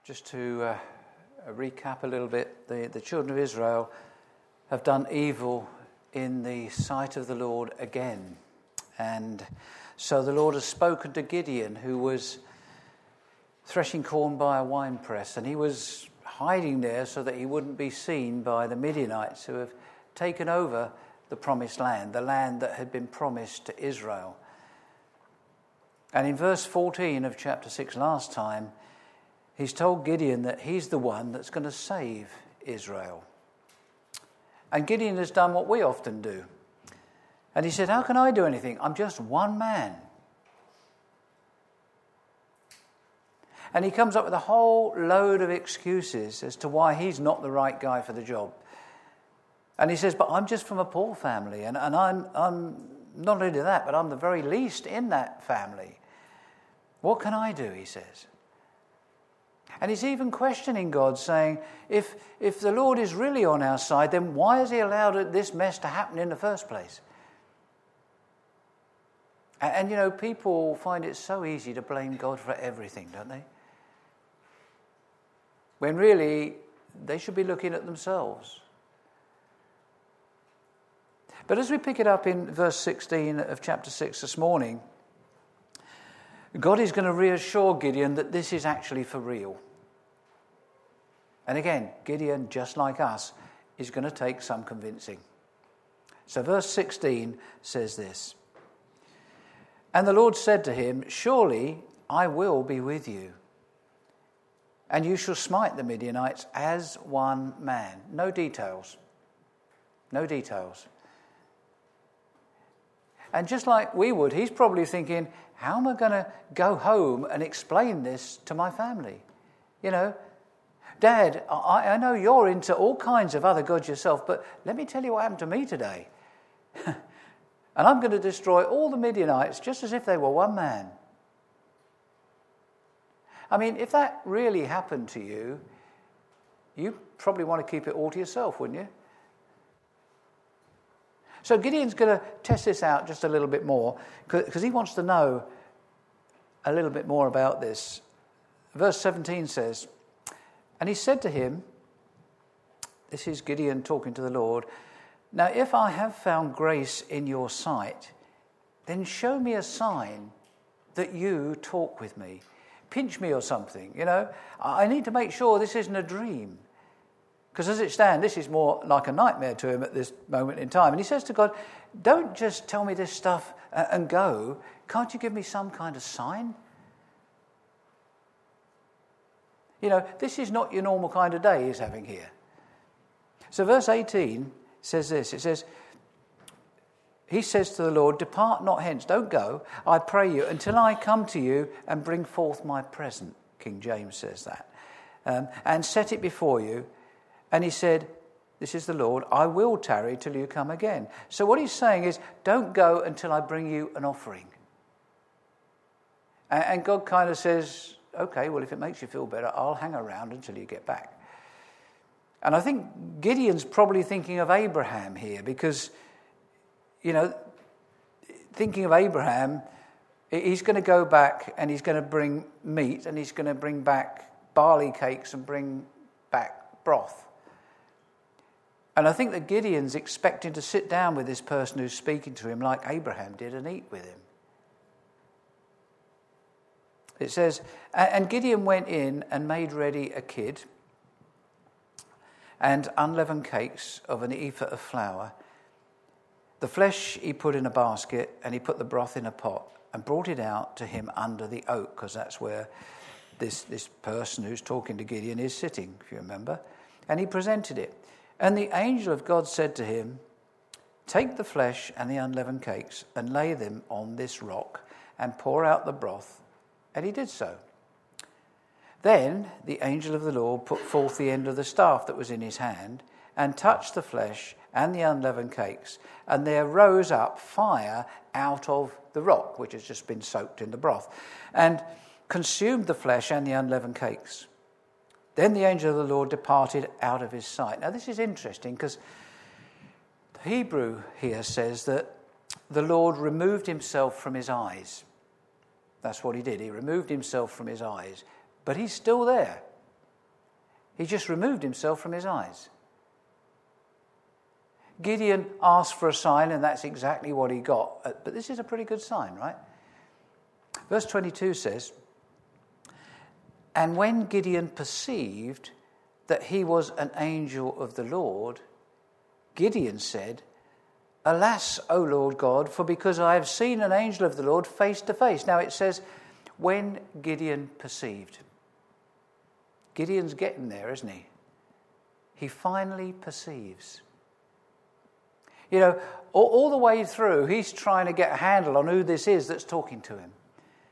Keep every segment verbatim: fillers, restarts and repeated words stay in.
Just to uh, recap a little bit, the, the children of Israel have done evil in the sight of the Lord again. And so the Lord has spoken to Gideon, who was threshing corn by a winepress, and he was hiding there so that he wouldn't be seen by the Midianites, who have taken over the promised land, the land that had been promised to Israel. And in verse fourteen of chapter six last time, he's told Gideon that he's the one that's going to save Israel. And Gideon has done what we often do. And he said, how can I do anything? I'm just one man. And he comes up with a whole load of excuses as to why he's not the right guy for the job. And he says, but I'm just from a poor family, and, and I'm, I'm not only that, but I'm the very least in that family. What can I do, he says. And he's even questioning God, saying, if, if the Lord is really on our side, then why has he allowed this mess to happen in the first place? And, and you know, people find it so easy to blame God for everything, don't they? When really, they should be looking at themselves. But as we pick it up in verse sixteen of chapter six this morning, God is going to reassure Gideon that this is actually for real. And again, Gideon, just like us, is going to take some convincing. So verse sixteen says this. And the Lord said to him, surely I will be with you, and you shall smite the Midianites as one man. No details. No details. And just like we would, he's probably thinking, how am I going to go home and explain this to my family? You know, Dad, I, I know you're into all kinds of other gods yourself, but let me tell you what happened to me today. And I'm going to destroy all the Midianites just as if they were one man. I mean, if that really happened to you, you probably want to keep it all to yourself, wouldn't you? So Gideon's going to test this out just a little bit more, because he wants to know a little bit more about this. Verse seventeen says, and he said to him, this is Gideon talking to the Lord, now if I have found grace in your sight, then show me a sign that you talk with me. Pinch me or something, you know. I need to make sure this isn't a dream. Because as it stands, this is more like a nightmare to him at this moment in time. And he says to God, don't just tell me this stuff and go. Can't you give me some kind of sign? You know, this is not your normal kind of day he's having here. So verse eighteen says this. It says, he says to the Lord, depart not hence, don't go, I pray you, until I come to you and bring forth my present. King James says that. Um, and set it before you. And he said, this is the Lord, I will tarry till you come again. So what he's saying is, don't go until I bring you an offering. And, and God kind of says, okay, well, if it makes you feel better, I'll hang around until you get back. And I think Gideon's probably thinking of Abraham here, because, you know, thinking of Abraham, he's going to go back and he's going to bring meat and he's going to bring back barley cakes and bring back broth. And I think that Gideon's expecting to sit down with this person who's speaking to him like Abraham did and eat with him. It says, and Gideon went in and made ready a kid and unleavened cakes of an ephah of flour. The flesh he put in a basket, and he put the broth in a pot and brought it out to him under the oak, because that's where this, this person who's talking to Gideon is sitting, if you remember. And he presented it. And the angel of God said to him, take the flesh and the unleavened cakes and lay them on this rock and pour out the broth. And he did so. Then the angel of the Lord put forth the end of the staff that was in his hand and touched the flesh and the unleavened cakes. And there rose up fire out of the rock, which has just been soaked in the broth, and consumed the flesh and the unleavened cakes. Then the angel of the Lord departed out of his sight. Now this is interesting, because the Hebrew here says that the Lord removed himself from his eyes. That's what he did. He removed himself from his eyes. But he's still there. He just removed himself from his eyes. Gideon asked for a sign, and that's exactly what he got. But this is a pretty good sign, right? Verse twenty-two says, "And when Gideon perceived that he was an angel of the Lord, Gideon said, 'Alas, O Lord God, for because I have seen an angel of the Lord face to face.'" Now it says, when Gideon perceived. Gideon's getting there, isn't he? He finally perceives. You know, all, all the way through, he's trying to get a handle on who this is that's talking to him.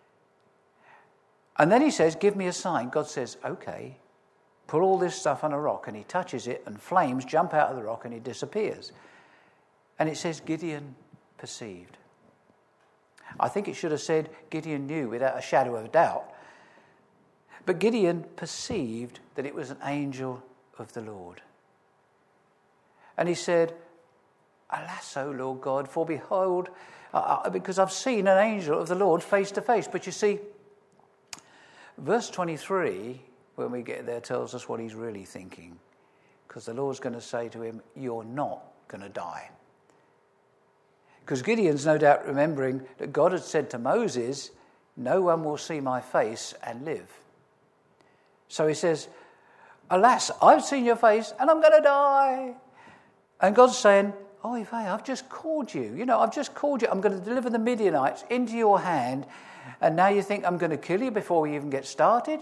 And then he says, "Give me a sign." God says, "Okay, put all this stuff on a rock." And he touches it, and flames jump out of the rock, and he disappears. And it says, Gideon perceived. I think it should have said, Gideon knew without a shadow of a doubt. But Gideon perceived that it was an angel of the Lord. And he said, "Alas, O Lord God, for behold, uh, because I've seen an angel of the Lord face to face." But you see, verse twenty-three, when we get there, tells us what he's really thinking. Because the Lord's going to say to him, "You're not going to die." Because Gideon's no doubt remembering that God had said to Moses, "No one will see my face and live." So he says, "Alas, I've seen your face and I'm going to die." And God's saying, "Oh, Yahweh, I've just called you. You know, I've just called you. I'm going to deliver the Midianites into your hand. And now you think I'm going to kill you before we even get started?"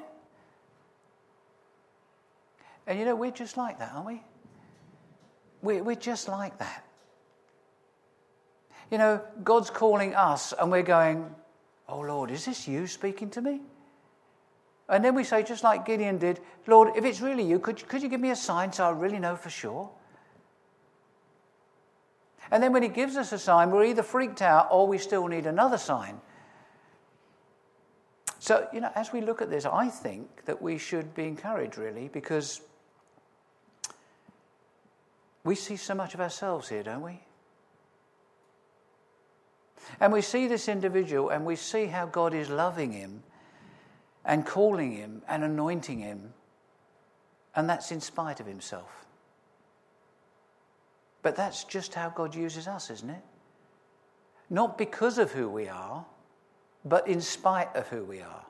And you know, we're just like that, aren't we? We're, we're just like that. You know, God's calling us and we're going, "Oh, Lord, is this you speaking to me?" And then we say, just like Gideon did, "Lord, if it's really you, could, could you give me a sign so I really know for sure?" And then when he gives us a sign, we're either freaked out or we still need another sign. So, you know, as we look at this, I think that we should be encouraged, really, because we see so much of ourselves here, don't we? And we see this individual and we see how God is loving him and calling him and anointing him. And that's in spite of himself. But that's just how God uses us, isn't it? Not because of who we are, but in spite of who we are.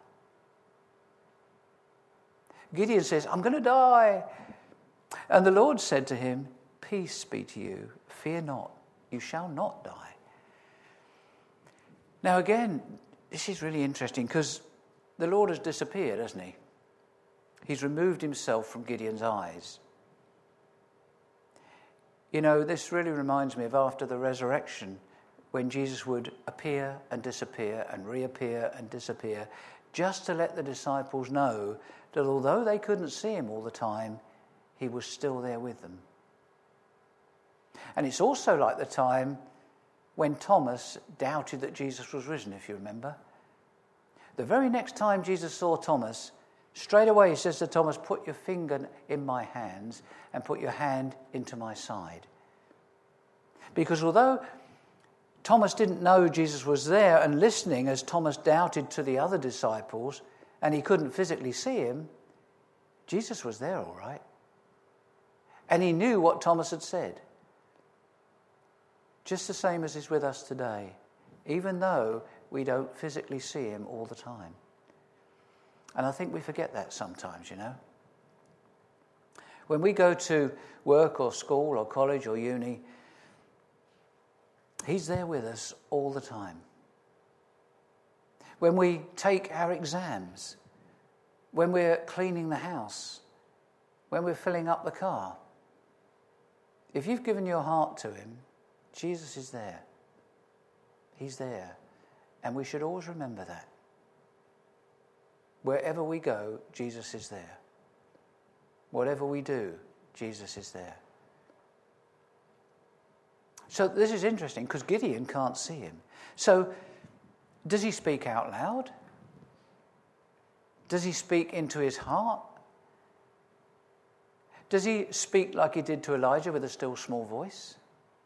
Gideon says, "I'm going to die." And the Lord said to him, "Peace be to you. Fear not. You shall not die." Now again, this is really interesting because the Lord has disappeared, hasn't he? He's removed himself from Gideon's eyes. You know, this really reminds me of after the resurrection, when Jesus would appear and disappear and reappear and disappear, just to let the disciples know that although they couldn't see him all the time, he was still there with them. And it's also like the time when Thomas doubted that Jesus was risen, if you remember. The very next time Jesus saw Thomas, straight away he says to Thomas, "Put your finger in my hands and put your hand into my side." Because although Thomas didn't know Jesus was there and listening as Thomas doubted to the other disciples, and he couldn't physically see him, Jesus was there all right. And he knew what Thomas had said. Just the same as is with us today, even though we don't physically see him all the time. And I think we forget that sometimes, you know. When we go to work or school or college or uni, he's there with us all the time. When we take our exams, when we're cleaning the house, when we're filling up the car, if you've given your heart to him, Jesus is there. He's there. And we should always remember that. Wherever we go, Jesus is there. Whatever we do, Jesus is there. So this is interesting because Gideon can't see him. So does he speak out loud? Does he speak into his heart? Does he speak like he did to Elijah with a still small voice?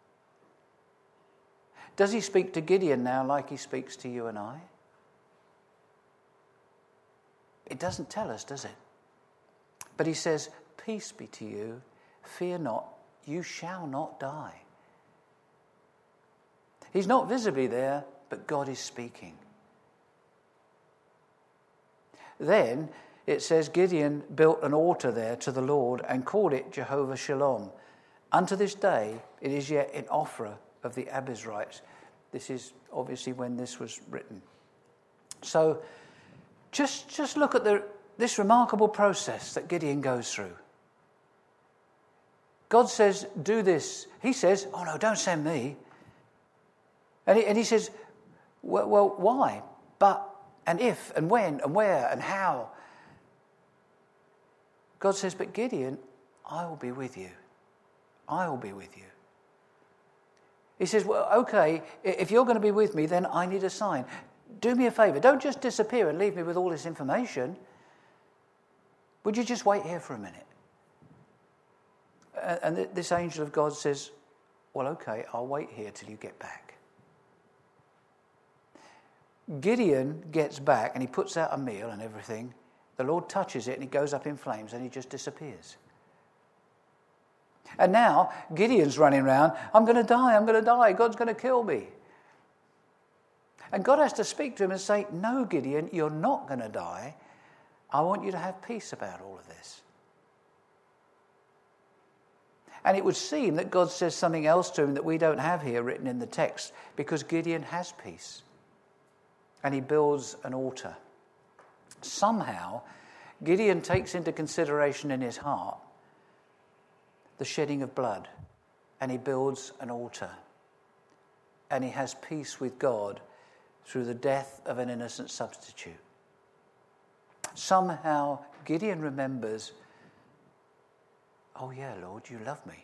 Does he speak to Gideon now like he speaks to you and I? It doesn't tell us, does it? But he says, peace be to you, fear not, you shall not die. He's not visibly there, but God is speaking. Then it says Gideon built an altar there to the Lord and called it Jehovah Shalom. Unto this day it is yet in Ophrah of the Abiezrites. This is obviously when this was written. So just, just look at the, this remarkable process that Gideon goes through. God says, do this. He says, oh no, don't send me. And he, and he says, well, well, why? But, and if, and when, and where, and how. God says, but Gideon, I will be with you. I will be with you. He says, well, okay, if you're going to be with me, then I need a sign. Do me a favour. Don't just disappear and leave me with all this information. Would you just wait here for a minute? And this angel of God says, well, okay, I'll wait here till you get back. Gideon gets back and he puts out a meal and everything. The Lord touches it and it goes up in flames and he just disappears. And now Gideon's running around, I'm going to die, I'm going to die, God's going to kill me. And God has to speak to him and say, no, Gideon, you're not going to die. I want you to have peace about all of this. And it would seem that God says something else to him that we don't have here written in the text, because Gideon has peace. And he builds an altar. Somehow, Gideon takes into consideration in his heart the shedding of blood, and he builds an altar. And he has peace with God through the death of an innocent substitute. Somehow, Gideon remembers, oh yeah, Lord, you love me.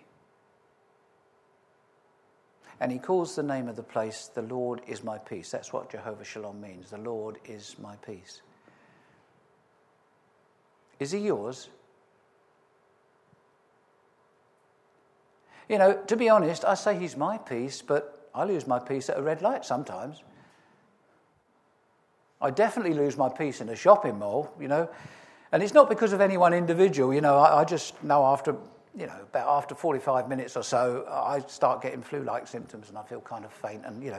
And he calls the name of the place, the Lord is my peace. That's what Jehovah Shalom means. The Lord is my peace. Is he yours? You know, to be honest, I say he's my peace, but I lose my peace at a red light sometimes. I definitely lose my peace in a shopping mall, you know. And it's not because of any one individual, you know. I, I just know after, you know, about after forty-five minutes or so, I start getting flu-like symptoms and I feel kind of faint and, you know.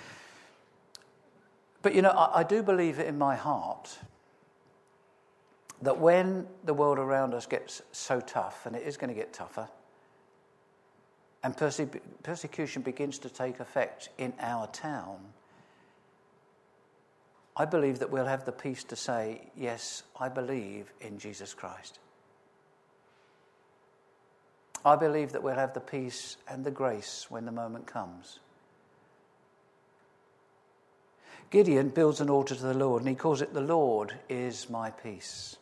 But, you know, I, I do believe it in my heart that when the world around us gets so tough, and it is going to get tougher, and perse- persecution begins to take effect in our town, I believe that we'll have the peace to say, yes, I believe in Jesus Christ. I believe that we'll have the peace and the grace when the moment comes. Gideon builds an altar to the Lord, and he calls it, the Lord is my peace.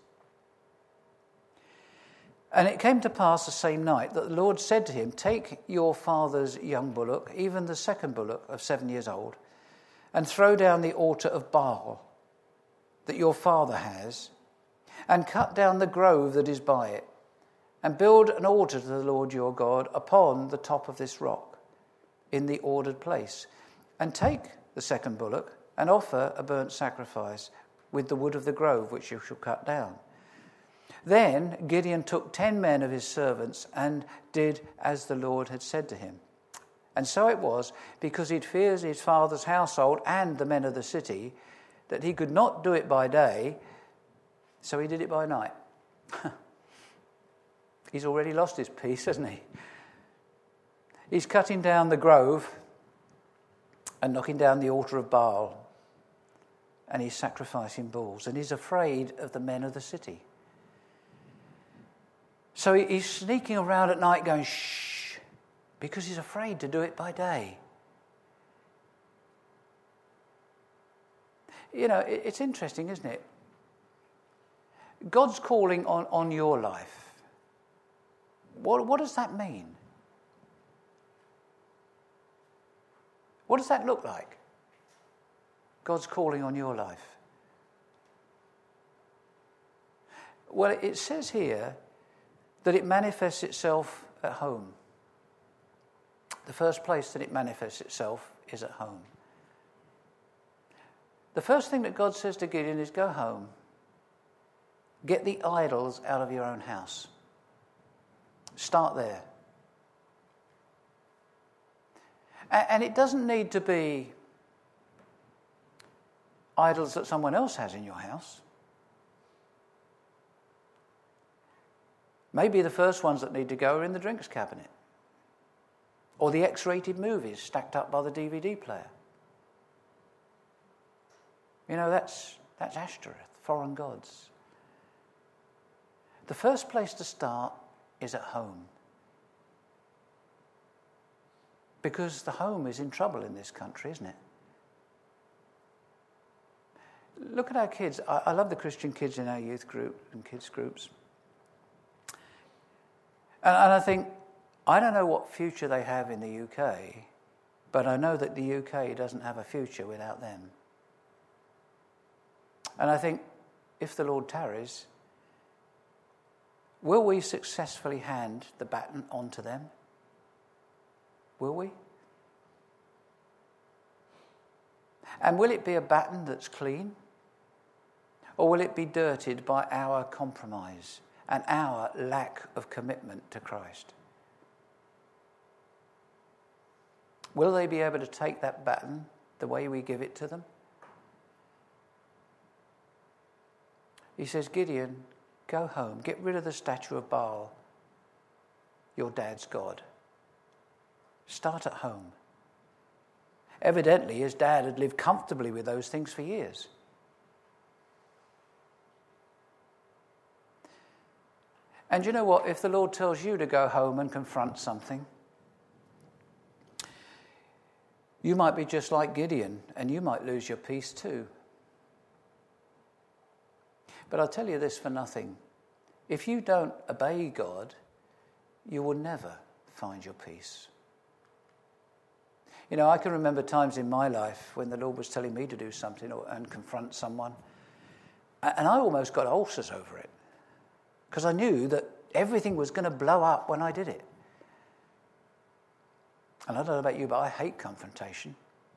And it came to pass the same night that the Lord said to him, take your father's young bullock, even the second bullock of seven years old, and throw down the altar of Baal that your father has, and cut down the grove that is by it, and build an altar to the Lord your God upon the top of this rock, in the ordered place. And take the second bullock, and offer a burnt sacrifice with the wood of the grove which you shall cut down. Then Gideon took ten men of his servants and did as the Lord had said to him. And so it was, because he feared his father's household and the men of the city, that he could not do it by day, so he did it by night. He's already lost his peace, hasn't he? He's cutting down the grove and knocking down the altar of Baal, and he's sacrificing bulls, and he's afraid of the men of the city. So he's sneaking around at night going, shh, because he's afraid to do it by day. You know, it's interesting, isn't it? God's calling on, on your life. What, what does that mean? What does that look like? God's calling on your life. Well, it says here that it manifests itself at home. The first place that it manifests itself is at home. The first thing that God says to Gideon is, go home. Get the idols out of your own house. Start there. And it doesn't need to be idols that someone else has in your house. Maybe the first ones that need to go are in the drinks cabinet, or the X-rated movies stacked up by the D V D player. You know, that's that's Ashtoreth, foreign gods. The first place to start is at home, because the home is in trouble in this country, isn't it? Look at our kids. I, I love the Christian kids in our youth group and kids groups. And, and I think, I don't know what future they have in the U K, but I know that the U K doesn't have a future without them. And I think, if the Lord tarries, will we successfully hand the baton on to them? Will we? And will it be a baton that's clean? Or will it be dirtied by our compromise and our lack of commitment to Christ? Will they be able to take that baton the way we give it to them? He says, Gideon, go home, get rid of the statue of Baal, your dad's god. Start at home. Evidently, his dad had lived comfortably with those things for years. And you know what? If the Lord tells you to go home and confront something, you might be just like Gideon, and you might lose your peace too. But I'll tell you this for nothing. If you don't obey God, you will never find your peace. You know, I can remember times in my life when the Lord was telling me to do something or, and confront someone, and I almost got ulcers over it, because I knew that everything was going to blow up when I did it. And I don't know about you, but I hate confrontation.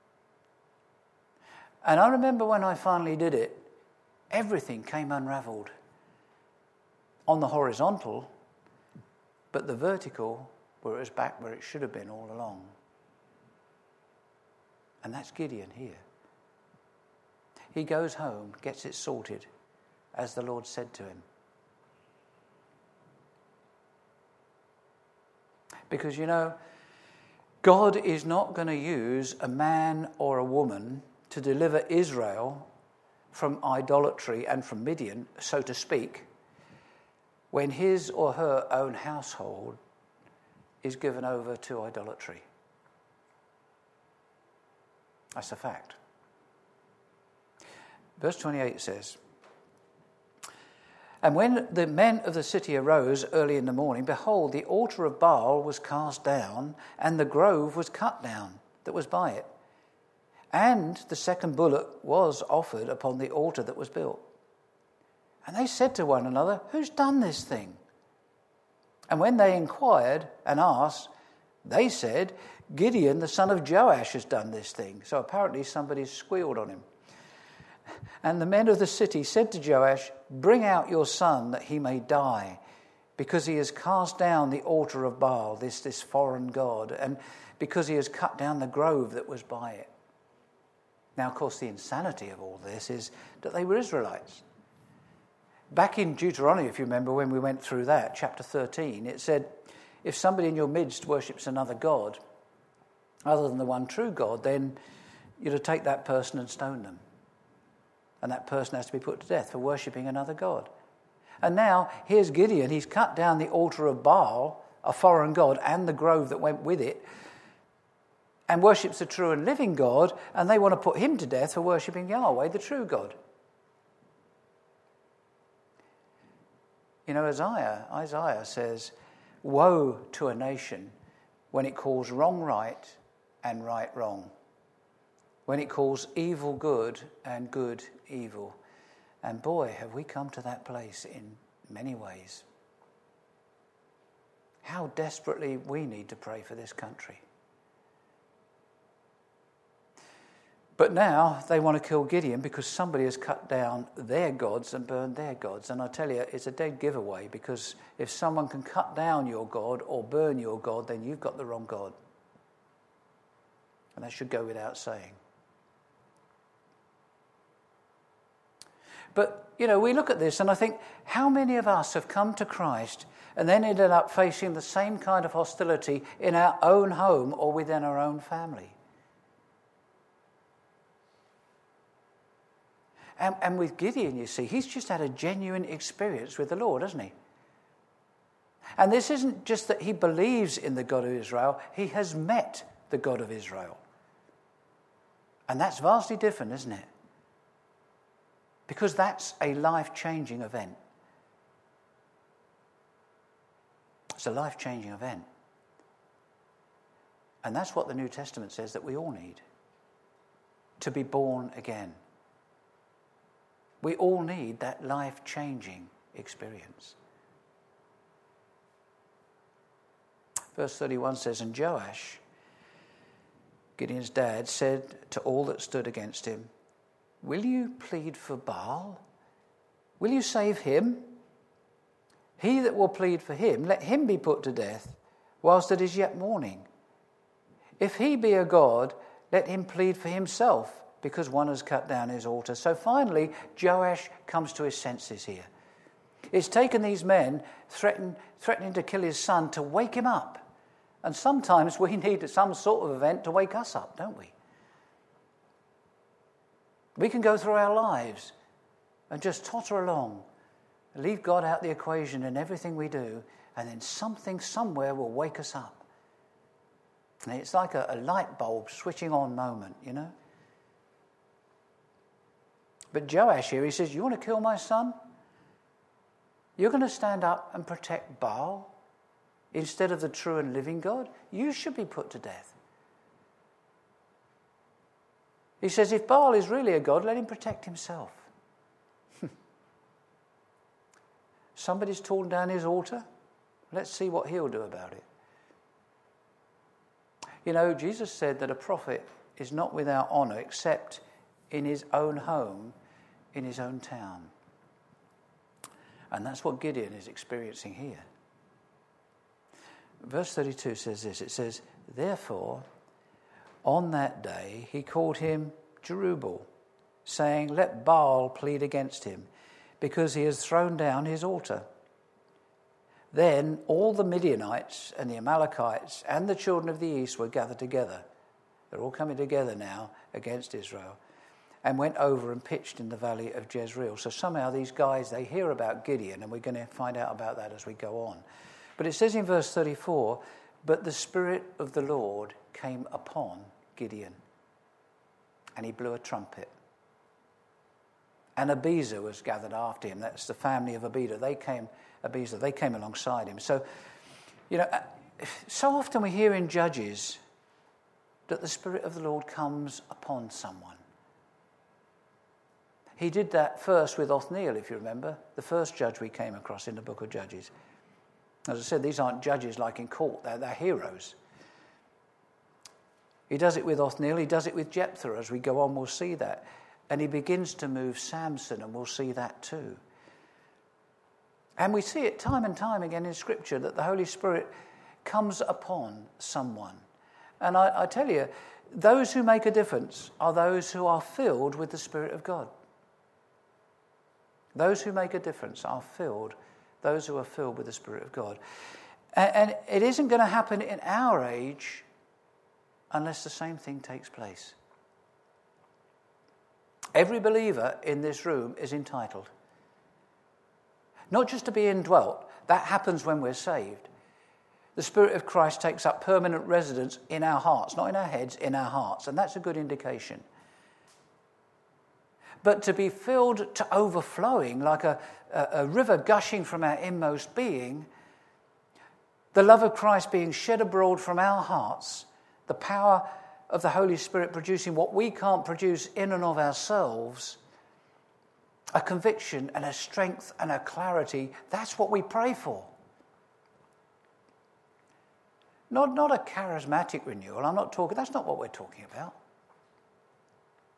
And I remember when I finally did it, everything came unravelled. On the horizontal, but the vertical, where it was back where it should have been all along. And that's Gideon here. He goes home, gets it sorted, as the Lord said to him. Because, you know, God is not going to use a man or a woman to deliver Israel from idolatry and from Midian, so to speak, when his or her own household is given over to idolatry. That's a fact. Verse twenty-eight says, and when the men of the city arose early in the morning, behold, the altar of Baal was cast down, and the grove was cut down that was by it. And the second bullock was offered upon the altar that was built. And they said to one another, who's done this thing? And when they inquired and asked, they said, Gideon, the son of Joash, has done this thing. So apparently somebody's squealed on him. And the men of the city said to Joash, bring out your son that he may die, because he has cast down the altar of Baal, this, this foreign god, and because he has cut down the grove that was by it. Now, of course, the insanity of all this is that they were Israelites. Back in Deuteronomy, if you remember, when we went through that, chapter thirteen, it said, if somebody in your midst worships another god, other than the one true God, then you're to take that person and stone them. And that person has to be put to death for worshipping another god. And now, here's Gideon. He's cut down the altar of Baal, a foreign god, and the grove that went with it, and worships the true and living God, and they want to put him to death for worshipping Yahweh, the true God. You know, Isaiah, Isaiah says, woe to a nation when it calls wrong right and right wrong, when it calls evil good and good evil. And boy, have we come to that place in many ways. How desperately we need to pray for this country. But now they want to kill Gideon because somebody has cut down their gods and burned their gods. And I tell you, it's a dead giveaway, because if someone can cut down your God or burn your God, then you've got the wrong God. And that should go without saying. But, you know, we look at this and I think, how many of us have come to Christ and then ended up facing the same kind of hostility in our own home or within our own family? And, and with Gideon, you see, he's just had a genuine experience with the Lord, hasn't he? And this isn't just that he believes in the God of Israel, he has met the God of Israel. And that's vastly different, isn't it? Because that's a life-changing event. It's a life-changing event. And that's what the New Testament says that we all need. To be born again. We all need that life-changing experience. Verse thirty-one says, and Joash, Gideon's dad, said to all that stood against him, will you plead for Baal? Will you save him? He that will plead for him, let him be put to death, whilst it is yet morning. If he be a god, let him plead for himself, because one has cut down his altar. So finally, Joash comes to his senses here. It's taken these men threaten, threatening to kill his son to wake him up. And sometimes we need some sort of event to wake us up, don't we? We can go through our lives and just totter along, leave God out the equation in everything we do, and then something somewhere will wake us up. And it's like a, a light bulb switching on moment, you know. But Joash here, he says, you want to kill my son? You're going to stand up and protect Baal instead of the true and living God? You should be put to death. He says, if Baal is really a god, let him protect himself. Somebody's torn down his altar. Let's see what he'll do about it. You know, Jesus said that a prophet is not without honor except in his own home, in his own town. And that's what Gideon is experiencing here. Verse thirty-two says this. It says, therefore, on that day he called him Jerubbaal, saying, let Baal plead against him, because he has thrown down his altar. Then all the Midianites and the Amalekites and the children of the east were gathered together. They're all coming together now against Israel, and went over and pitched in the valley of Jezreel. So somehow these guys, they hear about Gideon, and we're going to find out about that as we go on. But it says in verse thirty-four, but the Spirit of the Lord came upon Gideon, and he blew a trumpet. And Abiezer was gathered after him. That's the family of Abiezer. They came, Abiezer, they came alongside him. So, you know, so often we hear in Judges that the Spirit of the Lord comes upon someone. He did that first with Othniel, if you remember, the first judge we came across in the book of Judges. As I said, these aren't judges like in court, they're, they're heroes. He does it with Othniel, he does it with Jephthah. As we go on, we'll see that. And he begins to move Samson, and we'll see that too. And we see it time and time again in Scripture that the Holy Spirit comes upon someone. And I, I tell you, those who make a difference are those who are filled with the Spirit of God. Those who make a difference are filled, those who are filled with the Spirit of God. And, and it isn't going to happen in our age unless the same thing takes place. Every believer in this room is entitled. Not just to be indwelt, that happens when we're saved. The Spirit of Christ takes up permanent residence in our hearts, not in our heads, in our hearts, and that's a good indication. But to be filled to overflowing, like a, a, a river gushing from our inmost being, the love of Christ being shed abroad from our hearts, the power of the Holy Spirit producing what we can't produce in and of ourselves, a conviction and a strength and a clarity, that's what we pray for. Not, not a charismatic renewal. I'm not talking, that's not what we're talking about.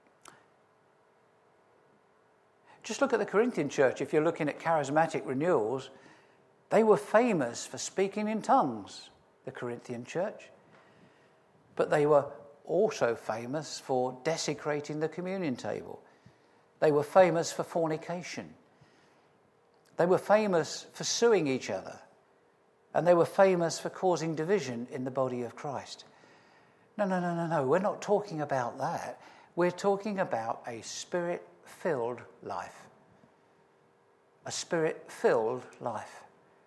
Just look at the Corinthian church. If you're looking at charismatic renewals, they were famous for speaking in tongues, the Corinthian church. But they were also famous for desecrating the communion table. They were famous for fornication. They were famous for suing each other. And they were famous for causing division in the body of Christ. No, no, no, no, no. We're not talking about that. We're talking about a spirit-filled life. A spirit-filled life.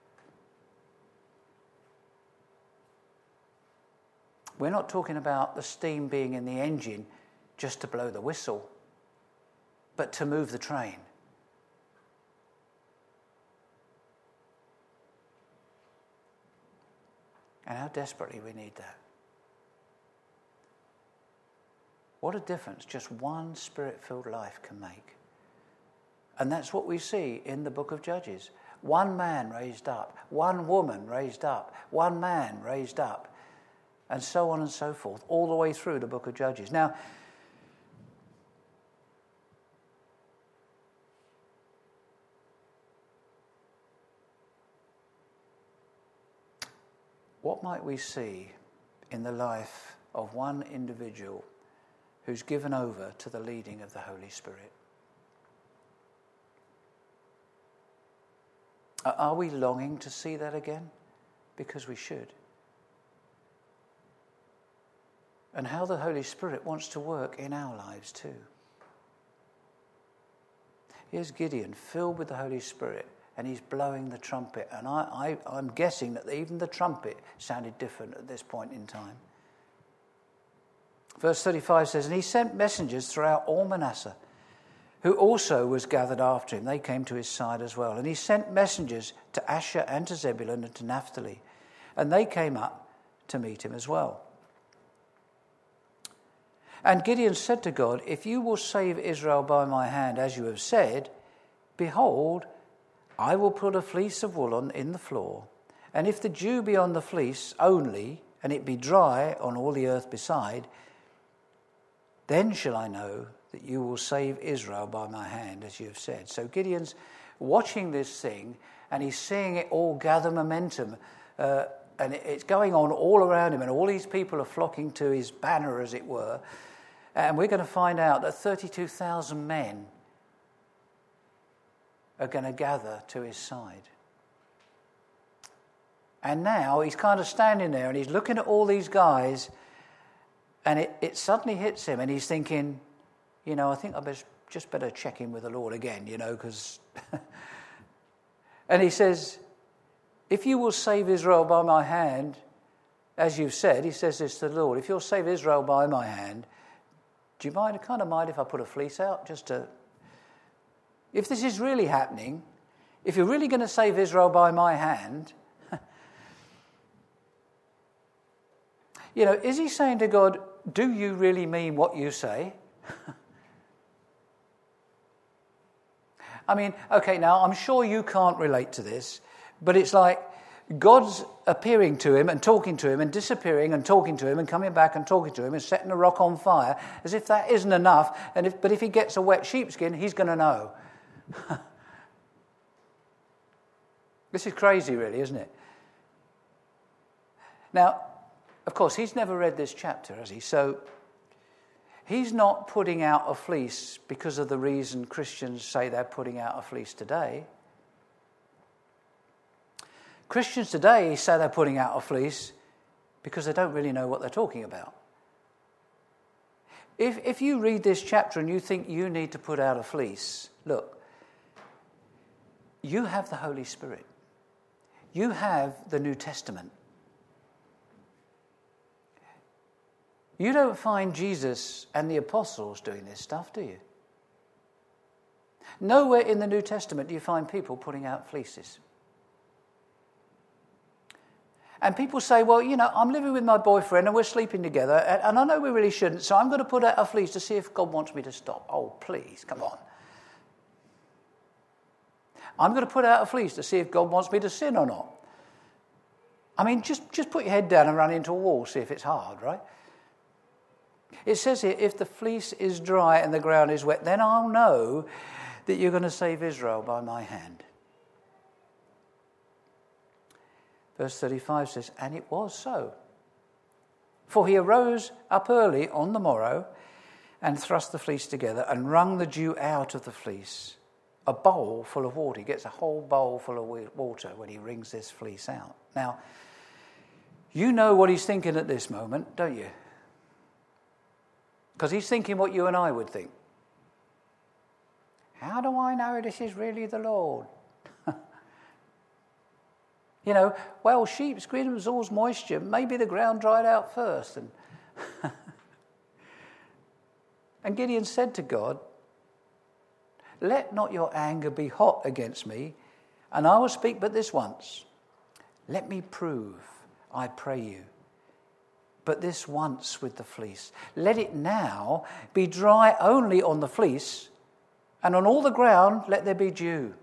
We're not talking about the steam being in the engine just to blow the whistle, but to move the train. And how desperately we need that. What a difference just one spirit-filled life can make. And that's what we see in the book of Judges. One man raised up, one woman raised up, one man raised up, and so on and so forth, all the way through the book of Judges. Now, what might we see in the life of one individual who's given over to the leading of the Holy Spirit? Are we longing to see that again? Because we should. And how the Holy Spirit wants to work in our lives too. Here's Gideon, filled with the Holy Spirit, and he's blowing the trumpet. And I, I, I'm guessing that even the trumpet sounded different at this point in time. Verse thirty-five says, and he sent messengers throughout all Manasseh, who also was gathered after him. They came to his side as well. And he sent messengers to Asher and to Zebulun and to Naphtali. And they came up to meet him as well. And Gideon said to God, if you will save Israel by my hand, as you have said, behold, I will put a fleece of wool on in the floor, and if the dew be on the fleece only, and it be dry on all the earth beside, then shall I know that you will save Israel by my hand, as you have said. So Gideon's watching this thing, and he's seeing it all gather momentum, uh, and it's going on all around him, and all these people are flocking to his banner, as it were. And we're going to find out that thirty-two thousand men are going to gather to his side. And now he's kind of standing there and he's looking at all these guys, and it, it suddenly hits him, and he's thinking, you know, I think I best, just better check in with the Lord again, you know, because... And he says, if you will save Israel by my hand, as you've said, he says this to the Lord, if you'll save Israel by my hand, do you mind, kind of mind if I put a fleece out just to... If this is really happening, if you're really going to save Israel by my hand, you know, is he saying to God, do you really mean what you say? I mean, okay, now I'm sure you can't relate to this, but it's like God's appearing to him and talking to him and disappearing and talking to him and coming back and talking to him and setting a rock on fire, as if that isn't enough. And if, but if he gets a wet sheepskin, he's going to know. This is crazy, really, isn't it? Now, of course, he's never read this chapter, has he? So he's not putting out a fleece because of the reason Christians say they're putting out a fleece today. Christians today say they're putting out a fleece because they don't really know what they're talking about. If if you read this chapter and you think you need to put out a fleece, look, you have the Holy Spirit. You have the New Testament. You don't find Jesus and the apostles doing this stuff, do you? Nowhere in the New Testament do you find people putting out fleeces. And people say, well, you know, I'm living with my boyfriend and we're sleeping together, and, and I know we really shouldn't, so I'm going to put out a fleece to see if God wants me to stop. Oh, please, come on. I'm going to put out a fleece to see if God wants me to sin or not. I mean, just, just put your head down and run into a wall, see if it's hard, right? It says here, if the fleece is dry and the ground is wet, then I'll know that that you're going to save Israel by my hand. Verse thirty-five says, and it was so. For he arose up early on the morrow and thrust the fleece together and wrung the dew out of the fleece. A bowl full of water. He gets a whole bowl full of water when he wrings this fleece out. Now, you know what he's thinking at this moment, don't you? Because he's thinking what you and I would think. How do I know this is really the Lord? You know, well, sheep squid absorbs moisture. Maybe the ground dried out first. And, and Gideon said to God, let not your anger be hot against me, and I will speak but this once. Let me prove, I pray you, but this once with the fleece. Let it now be dry only on the fleece, and on all the ground let there be dew.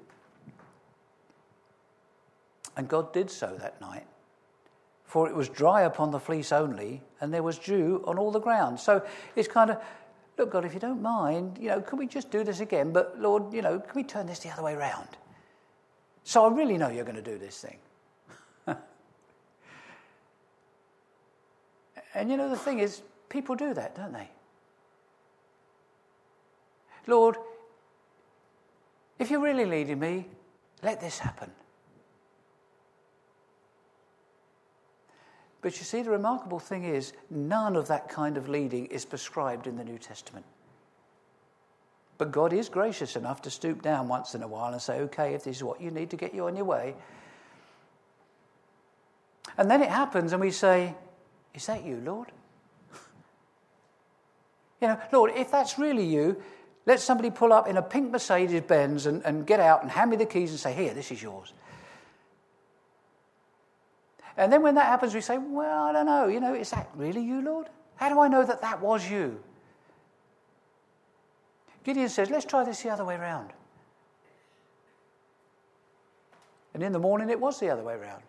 And God did so that night, for it was dry upon the fleece only, and there was dew on all the ground. So it's kind of, look, God, if you don't mind, you know, can we just do this again? But Lord, you know, can we turn this the other way around? So I really know you're going to do this thing. And you know, the thing is, people do that, don't they? Lord, if you're really leading me, let this happen. But you see, the remarkable thing is, none of that kind of leading is prescribed in the New Testament. But God is gracious enough to stoop down once in a while and say, okay, if this is what you need to get you on your way. And then it happens and we say, is that you, Lord? You know, Lord, if that's really you, let somebody pull up in a pink Mercedes-Benz and, and get out and hand me the keys and say, here, this is yours. And then when that happens, we say, well, I don't know, you know, is that really you, Lord? How do I know that that was you? Gideon says, let's try this the other way around. And in the morning, it was the other way around.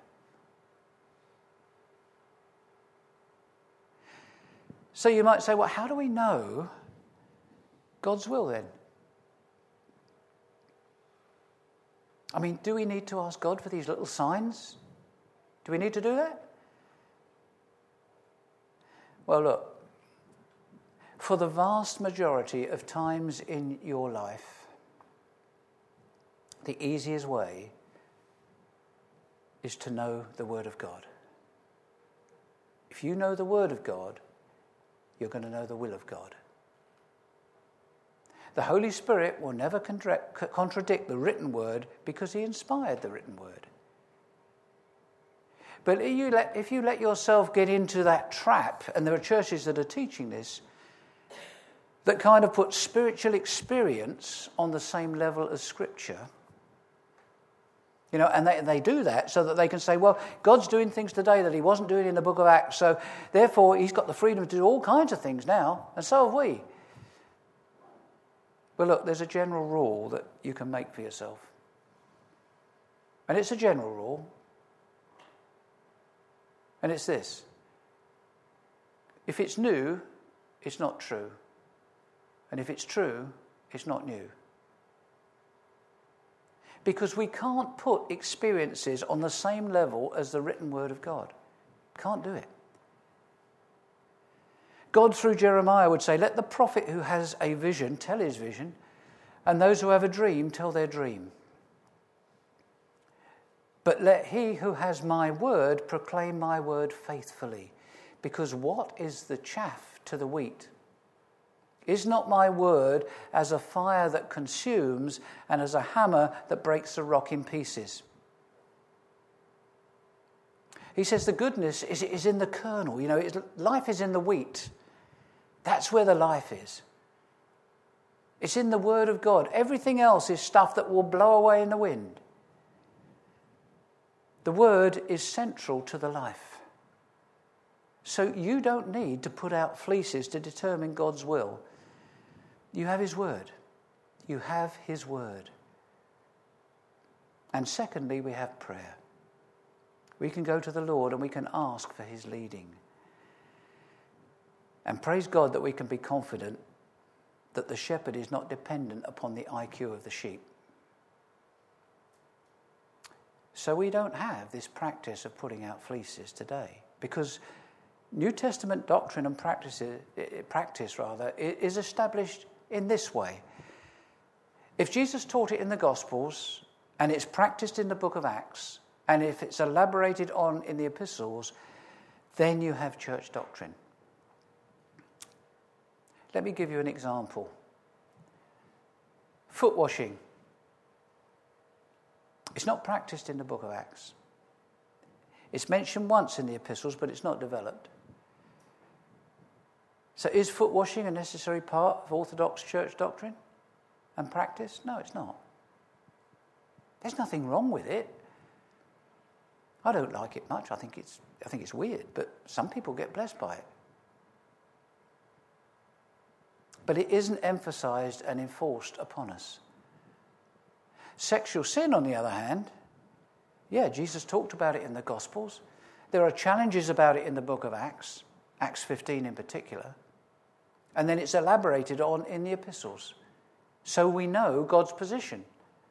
So you might say, well, how do we know God's will then? I mean, do we need to ask God for these little signs? Do we need to do that? Well, look, for the vast majority of times in your life, the easiest way is to know the Word of God. If you know the Word of God, you're going to know the will of God. The Holy Spirit will never contradict the written Word because He inspired the written Word. But if you, let, if you let yourself get into that trap, and there are churches that are teaching this, that kind of put spiritual experience on the same level as Scripture, you know, and they, they do that so that they can say, well, God's doing things today that He wasn't doing in the book of Acts, so therefore He's got the freedom to do all kinds of things now, and so have we. Well, look, there's a general rule that you can make for yourself. And it's a general rule. And it's this. If it's new, it's not true. And if it's true, it's not new. Because we can't put experiences on the same level as the written Word of God. Can't do it. God, through Jeremiah, would say, let the prophet who has a vision tell his vision, and those who have a dream tell their dream. But let he who has my word proclaim my word faithfully. Because what is the chaff to the wheat? Is not my word as a fire that consumes and as a hammer that breaks the rock in pieces? He says the goodness is, is in the kernel. You know, it's, life is in the wheat. That's where the life is. It's in the Word of God. Everything else is stuff that will blow away in the wind. The Word is central to the life. So you don't need to put out fleeces to determine God's will. You have His Word. You have His Word. And secondly, we have prayer. We can go to the Lord and we can ask for His leading. And praise God that we can be confident that the shepherd is not dependent upon the I Q of the sheep. So we don't have this practice of putting out fleeces today, because New Testament doctrine and practice, practice rather, is established in this way. If Jesus taught it in the Gospels, and it's practiced in the book of Acts, and if it's elaborated on in the epistles, then you have church doctrine. Let me give you an example. Foot washing. It's not practiced in the book of Acts. It's mentioned once in the epistles, but it's not developed. So is foot washing a necessary part of Orthodox church doctrine and practice? No, it's not. There's nothing wrong with it. I don't like it much. I think it's I think it's weird, but some people get blessed by it. But it isn't emphasized and enforced upon us. Sexual sin, on the other hand, yeah, Jesus talked about it in the Gospels. There are challenges about it in the book of Acts, Acts fifteen in particular. And then it's elaborated on in the epistles. So we know God's position.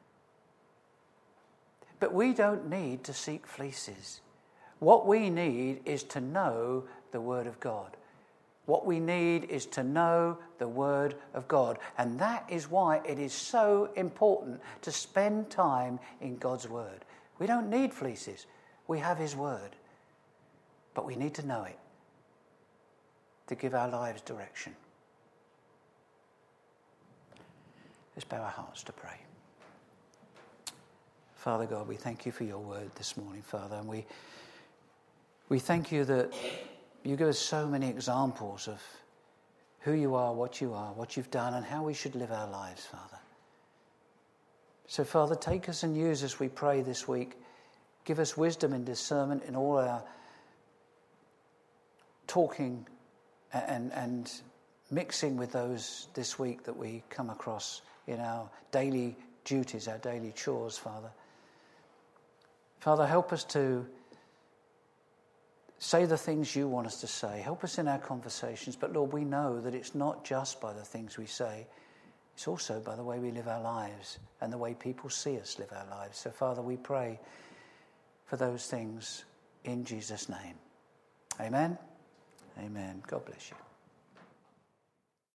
But we don't need to seek fleeces. What we need is to know the Word of God. What we need is to know the Word of God. And that is why it is so important to spend time in God's Word. We don't need fleeces. We have His Word. But we need to know it to give our lives direction. Let's bow our hearts to pray. Father God, we thank you for your word this morning, Father. And we, we thank you that you give us so many examples of who you are, what you are, what you've done, and how we should live our lives, Father. So, Father, take us and use us, we pray, this week. Give us wisdom and discernment in all our talking and, and mixing with those this week that we come across in our daily duties, our daily chores, Father. Father, help us to say the things you want us to say. Help us in our conversations. But Lord, we know that it's not just by the things we say. It's also by the way we live our lives and the way people see us live our lives. So, Father, we pray for those things in Jesus' name. Amen. Amen. God bless you.